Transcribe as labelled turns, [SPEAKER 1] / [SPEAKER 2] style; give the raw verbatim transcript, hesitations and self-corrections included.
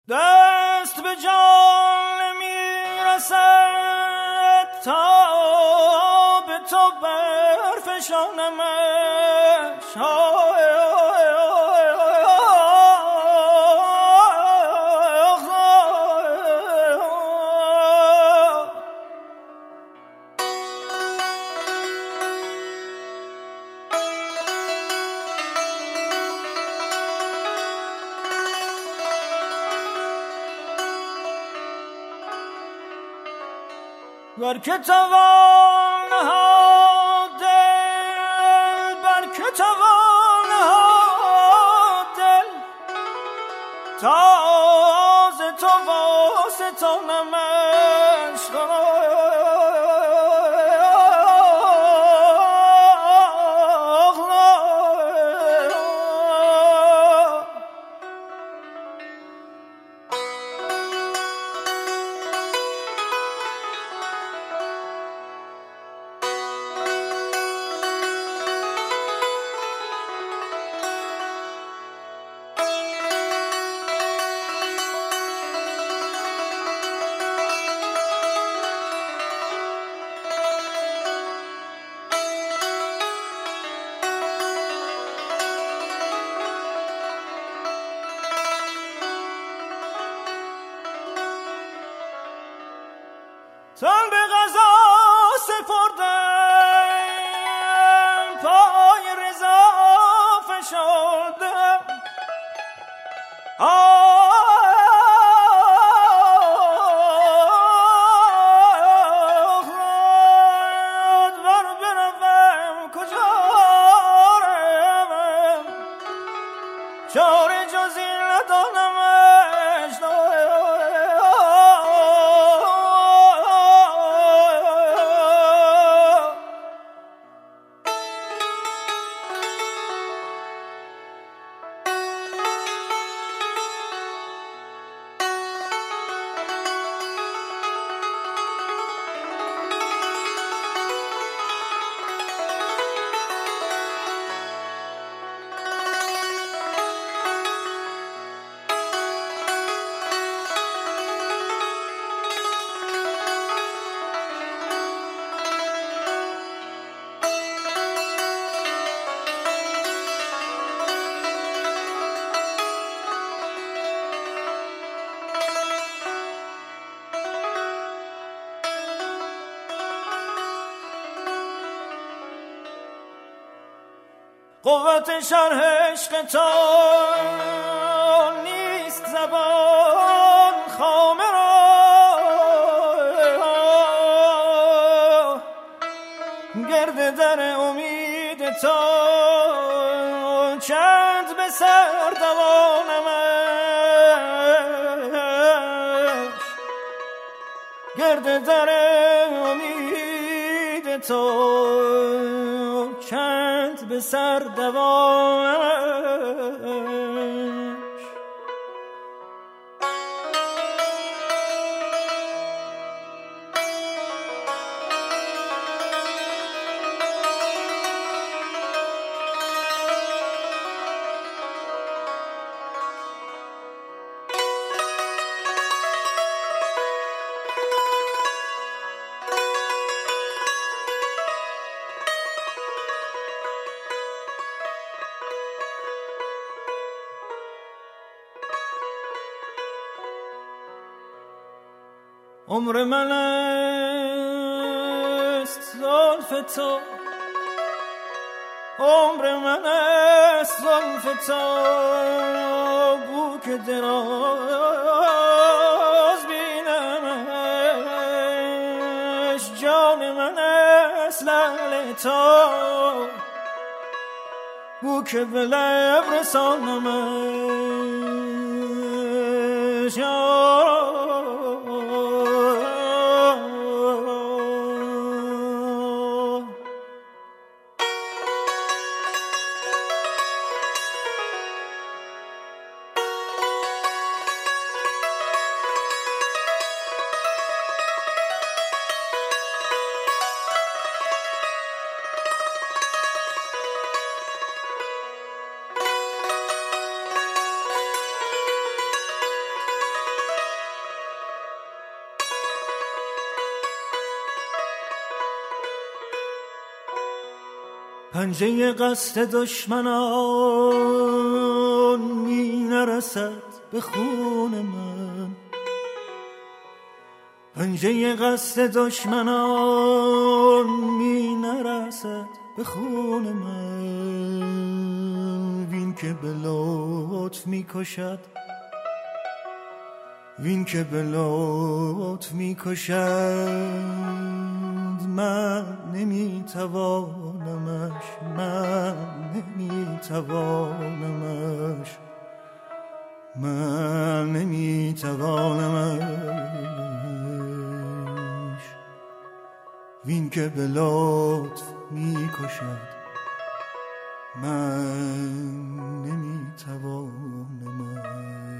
[SPEAKER 1] دست به جان میرسد تا به تو برفشانمش. بر که توان نهاد دل، بر که توان نهاد دل، تاز تو واسطانمش. تن به قضا سپردم، پای رضا فشردم. آه بر بروم کجا روم، چاره جز این ندانمش. قوت شرح عشق تو نیست زبان خامه را، گرد در امید تو چند به سر دوانمش. گرد در امید تو چند به سر دوانمش. عمر من است زلف تو، عمر من است زلف تو، بو که دراز بینمش. جان من است لعل تو، بو که به لب رسانمش. پنجه قصد دشمنان می نرسد به خون من، پنجه قصد دشمنان می نرسد به خون من. وین که به لطف می کشد، وین که به لطف می کشد، من نمی توانمش، من نمی توانمش، من نمی توانمش. وین که به لطف می کشد، من نمی توانمش.